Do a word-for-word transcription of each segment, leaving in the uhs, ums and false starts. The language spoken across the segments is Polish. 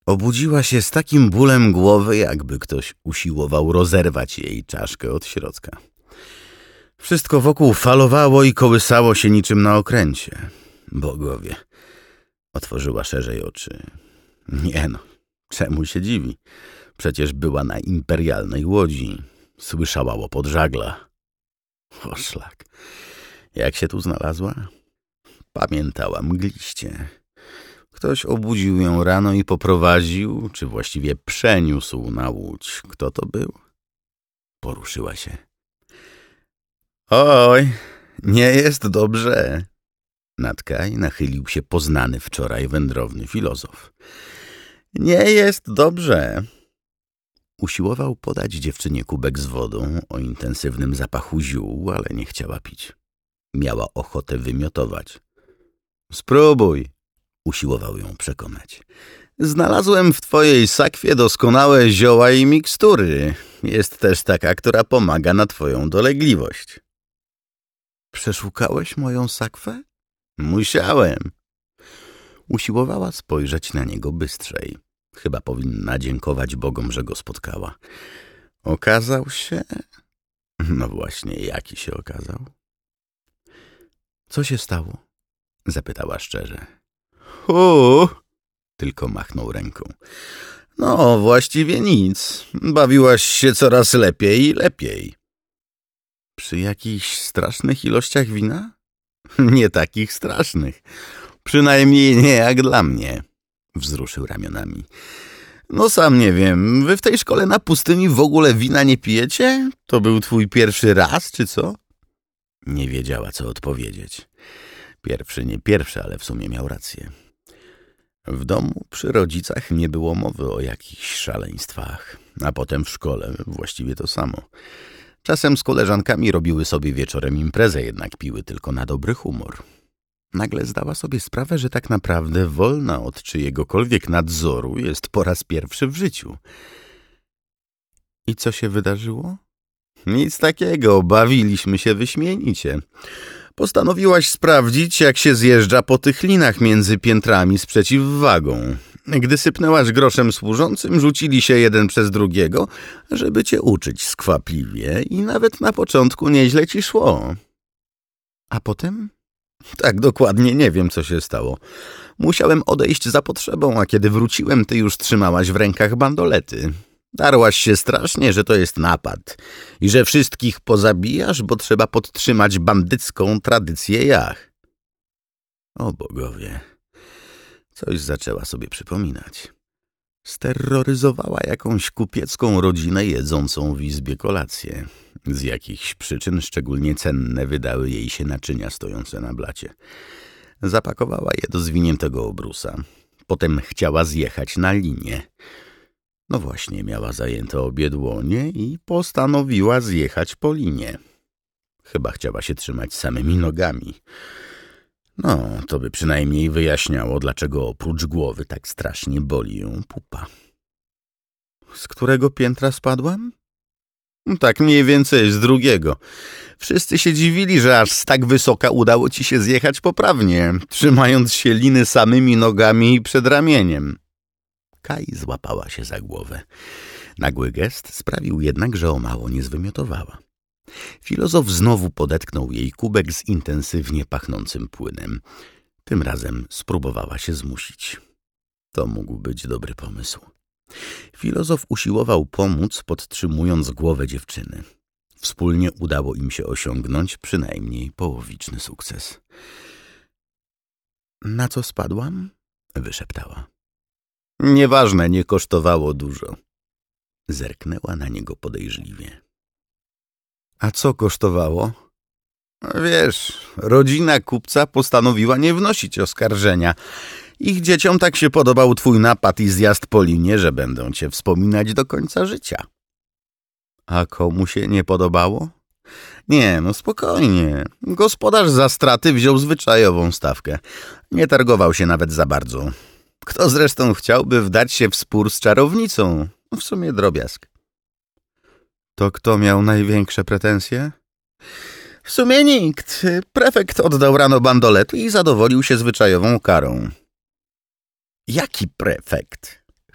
Obudziła się z takim bólem głowy, jakby ktoś usiłował rozerwać jej czaszkę od środka. Wszystko wokół falowało i kołysało się niczym na okręcie. Bogowie! Otworzyła szerzej oczy. Nie no, czemu się dziwi? Przecież była na imperialnej łodzi. Słyszała łopot żagla. O szlak! Jak się tu znalazła? Pamiętała mgliście. Ktoś obudził ją rano i poprowadził, czy właściwie przeniósł na łódź. Kto to był? Poruszyła się. Oj, nie jest dobrze. Nad Kaj nachylił się poznany wczoraj wędrowny filozof. Nie jest dobrze. Usiłował podać dziewczynie kubek z wodą o intensywnym zapachu ziół, ale nie chciała pić. Miała ochotę wymiotować. Spróbuj, usiłował ją przekonać. Znalazłem w twojej sakwie doskonałe zioła i mikstury. Jest też taka, która pomaga na twoją dolegliwość. Przeszukałeś moją sakwę? Musiałem. Usiłowała spojrzeć na niego bystrzej. Chyba powinna dziękować Bogom, że go spotkała. Okazał się... No właśnie, jaki się okazał? Co się stało? Zapytała szczerze. Hu! Tylko machnął ręką. No, właściwie nic. Bawiłaś się coraz lepiej i lepiej. Przy jakichś strasznych ilościach wina? Nie takich strasznych. Przynajmniej nie jak dla mnie. Wzruszył ramionami. No sam nie wiem, wy w tej szkole na pustyni w ogóle wina nie pijecie? To był twój pierwszy raz, czy co? Nie wiedziała, co odpowiedzieć. Pierwszy nie pierwszy, ale w sumie miał rację. W domu przy rodzicach nie było mowy o jakichś szaleństwach, a potem w szkole właściwie to samo. Czasem z koleżankami robiły sobie wieczorem imprezę, jednak piły tylko na dobry humor. Nagle zdała sobie sprawę, że tak naprawdę wolna od czyjegokolwiek nadzoru jest po raz pierwszy w życiu. I co się wydarzyło? Nic takiego, bawiliśmy się wyśmienicie. Postanowiłaś sprawdzić, jak się zjeżdża po tych linach między piętrami z przeciwwagą. Gdy sypnęłaś groszem służącym, rzucili się jeden przez drugiego, żeby cię uczyć skwapliwie i nawet na początku nieźle ci szło. A potem? Tak dokładnie nie wiem, co się stało. Musiałem odejść za potrzebą, a kiedy wróciłem, ty już trzymałaś w rękach bandolety. Darłaś się strasznie, że to jest napad i że wszystkich pozabijasz, bo trzeba podtrzymać bandycką tradycję jach. O bogowie, coś zaczęła sobie przypominać. Steroryzowała jakąś kupiecką rodzinę jedzącą w izbie kolację. Z jakichś przyczyn szczególnie cenne wydały jej się naczynia stojące na blacie. Zapakowała je do zwiniętego obrusa. Potem chciała zjechać na linię. No właśnie, miała zajęte obie dłonie i postanowiła zjechać po linie. Chyba chciała się trzymać samymi nogami. No, to by przynajmniej wyjaśniało, dlaczego oprócz głowy tak strasznie boli ją pupa. Z którego piętra spadłam? Tak mniej więcej z drugiego. Wszyscy się dziwili, że aż z tak wysoka udało ci się zjechać poprawnie, trzymając się liny samymi nogami i przedramieniem. Kaj złapała się za głowę. Nagły gest sprawił jednak, że o mało nie zwymiotowała. Filozof znowu podetknął jej kubek z intensywnie pachnącym płynem. Tym razem spróbowała się zmusić. To mógł być dobry pomysł. Filozof usiłował pomóc, podtrzymując głowę dziewczyny. Wspólnie udało im się osiągnąć przynajmniej połowiczny sukces. Na co spadłam? Wyszeptała. Nieważne, nie kosztowało dużo. Zerknęła na niego podejrzliwie. A co kosztowało? Wiesz, rodzina kupca postanowiła nie wnosić oskarżenia. Ich dzieciom tak się podobał twój napad i zjazd po linie, że będą cię wspominać do końca życia. A komu się nie podobało? Nie, no spokojnie. Gospodarz za straty wziął zwyczajową stawkę. Nie targował się nawet za bardzo. Kto zresztą chciałby wdać się w spór z czarownicą? W sumie drobiazg. To kto miał największe pretensje? W sumie nikt. Prefekt oddał rano bandolety i zadowolił się zwyczajową karą. Jaki prefekt?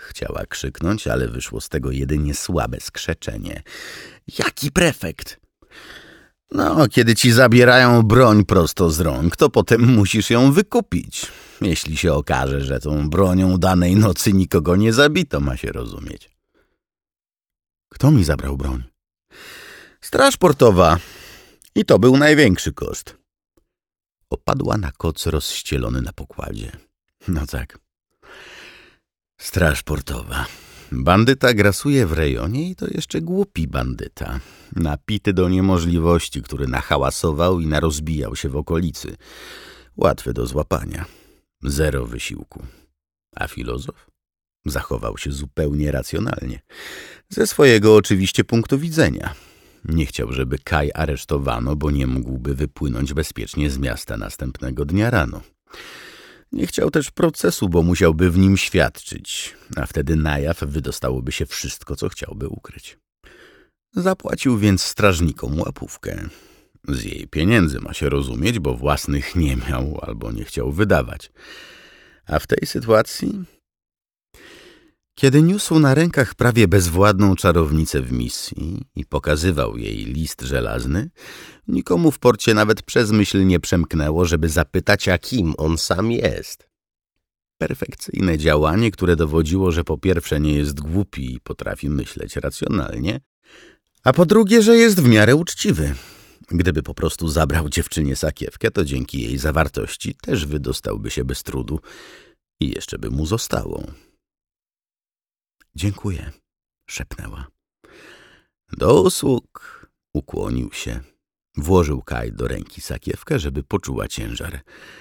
Chciała krzyknąć, ale wyszło z tego jedynie słabe skrzeczenie. Jaki prefekt? No, kiedy ci zabierają broń prosto z rąk, to potem musisz ją wykupić. Jeśli się okaże, że tą bronią danej nocy nikogo nie zabito, ma się rozumieć. Kto mi zabrał broń? Straż portowa. I to był największy koszt. Opadła na koc rozścielony na pokładzie. No tak. Straż portowa. Bandyta grasuje w rejonie i to jeszcze głupi bandyta. Napity do niemożliwości, który nahałasował i narozbijał się w okolicy. Łatwy do złapania. Zero wysiłku. A filozof? Zachował się zupełnie racjonalnie. Ze swojego oczywiście punktu widzenia. Nie chciał, żeby Kaj aresztowano, bo nie mógłby wypłynąć bezpiecznie z miasta następnego dnia rano. Nie chciał też procesu, bo musiałby w nim świadczyć, a wtedy na jaw wydostałoby się wszystko, co chciałby ukryć. Zapłacił więc strażnikom łapówkę. Z jej pieniędzy ma się rozumieć, bo własnych nie miał albo nie chciał wydawać. A w tej sytuacji... Kiedy niósł na rękach prawie bezwładną czarownicę w misji i pokazywał jej list żelazny, nikomu w porcie nawet przez myśl nie przemknęło, żeby zapytać, a kim on sam jest. Perfekcyjne działanie, które dowodziło, że po pierwsze nie jest głupi i potrafi myśleć racjonalnie, a po drugie, że jest w miarę uczciwy. Gdyby po prostu zabrał dziewczynie sakiewkę, to dzięki jej zawartości też wydostałby się bez trudu i jeszcze by mu zostało. Dziękuję, szepnęła. Do usług, ukłonił się. Włożył Kaj do ręki sakiewkę, żeby poczuła ciężar.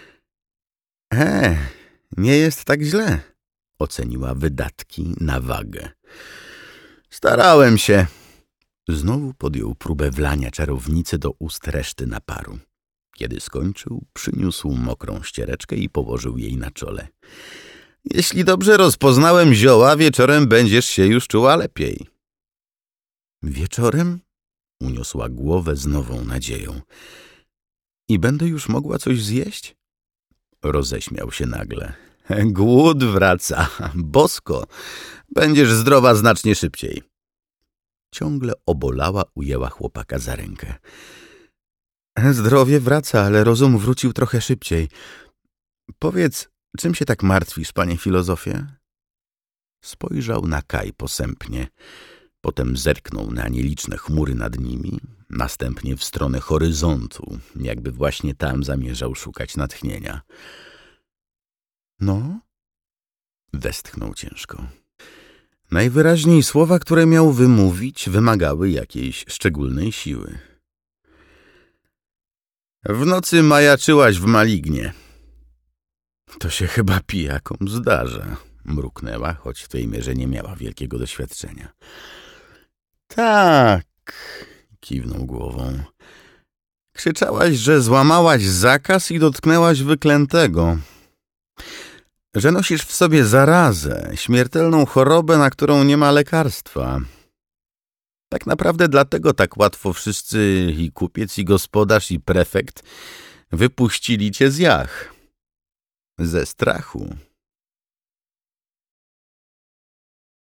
E, nie jest tak źle, oceniła wydatki na wagę. Starałem się. Znowu podjął próbę wlania czarownicy do ust reszty naparu. Kiedy skończył, przyniósł mokrą ściereczkę i położył jej na czole. Jeśli dobrze rozpoznałem zioła, wieczorem będziesz się już czuła lepiej. Wieczorem? Uniosła głowę z nową nadzieją. I będę już mogła coś zjeść? Roześmiał się nagle. Głód wraca. Bosko. Będziesz zdrowa znacznie szybciej. Ciągle obolała, ujęła chłopaka za rękę. Zdrowie wraca, ale rozum wrócił trochę szybciej. Powiedz, czym się tak martwisz, panie filozofie? Spojrzał na Kaj posępnie. Potem zerknął na nieliczne chmury nad nimi, następnie w stronę horyzontu, jakby właśnie tam zamierzał szukać natchnienia. No? Westchnął ciężko. Najwyraźniej słowa, które miał wymówić, wymagały jakiejś szczególnej siły. W nocy majaczyłaś w Malignie. To się chyba pijakom zdarza, mruknęła, choć w tej mierze nie miała wielkiego doświadczenia. Tak, kiwnął głową. Krzyczałaś, że złamałaś zakaz i dotknęłaś wyklętego. Że nosisz w sobie zarazę, śmiertelną chorobę, na którą nie ma lekarstwa. Tak naprawdę dlatego tak łatwo wszyscy, i kupiec, i gospodarz, i prefekt, wypuścili cię z jach. Ze strachu.